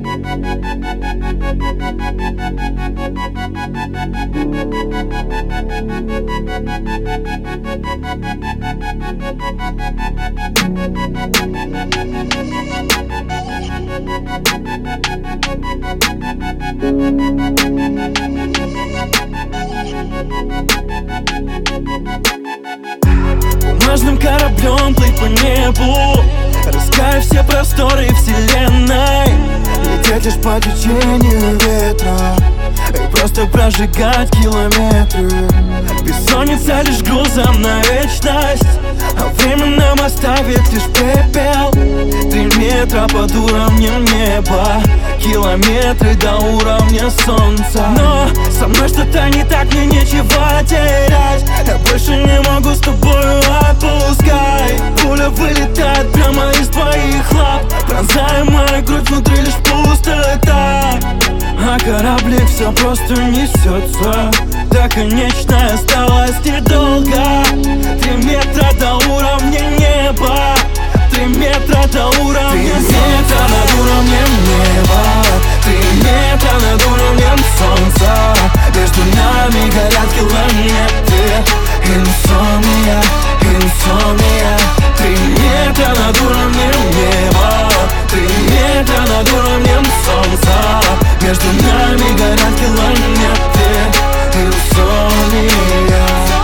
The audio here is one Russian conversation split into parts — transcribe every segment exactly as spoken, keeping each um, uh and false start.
Бумажным кораблем плыть по небу, раскрывая все просторы вселенной, лететь лишь по течению ветра и просто прожигать километры. Бессонница лишь грузом на вечность, а время нам оставит лишь пепел. Три метра под уровнем неба, километры до уровня солнца. Но со мной что-то не так, мне нечего терять. Я больше не могу с тобою, отпускай. Пуля вылетает прямо из твоих лап, пронзая мою грудь, внутри лишь пустота. А кораблик все просто несется, до конечной осталось недолго. Три метра до уровня неба, три метра до уровня Три метра над уровнем неба, три метра над уровнем солнца. Между нами горят километры. Инсомния, инсомния. Три метра над уровнем неба, три метра над уровнем солнца. Между нами горят километры. Инсомния.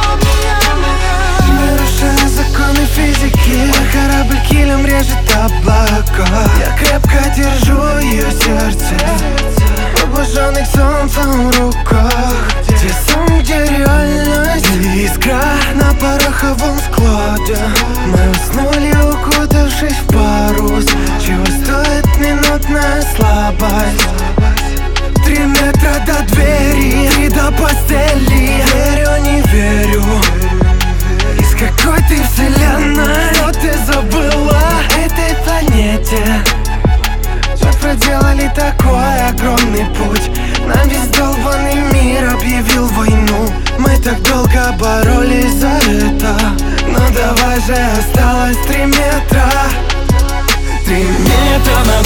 Нарушая законы физики, мой корабль килем режет облака. Я крепко держу ее сердце, обожженных солнцем в руках. Те сон, где реальность искра на пороховом складе. Мы уснули, укутавшись в парус. Чего стоит минутная слабость? Три метра до двери, три до постели. Верю, не верю, из какой ты вселенной? Что ты забыла этой планете? Мы проделали такой огромный путь, нам весь долбанный мир объявил войну. Мы так долго боролись за это, но давай же, осталось три метра. Три метра над